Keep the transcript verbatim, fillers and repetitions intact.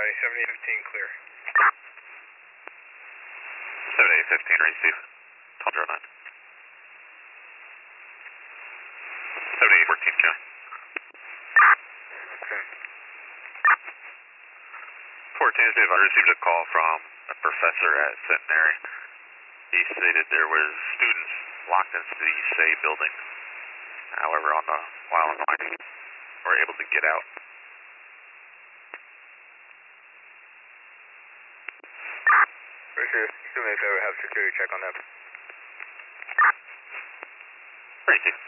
County, seventy-eight fifteen clear. seventy-eight fifteen, receive. Tundra nine. seventy-eight fourteen, County. Okay. fourteen, I received a call from a professor at Centenary. He stated there was students locked into the S A building. However, on the while on the line, were able to get out. Richard, do me a favor, have security check on them. Thank you.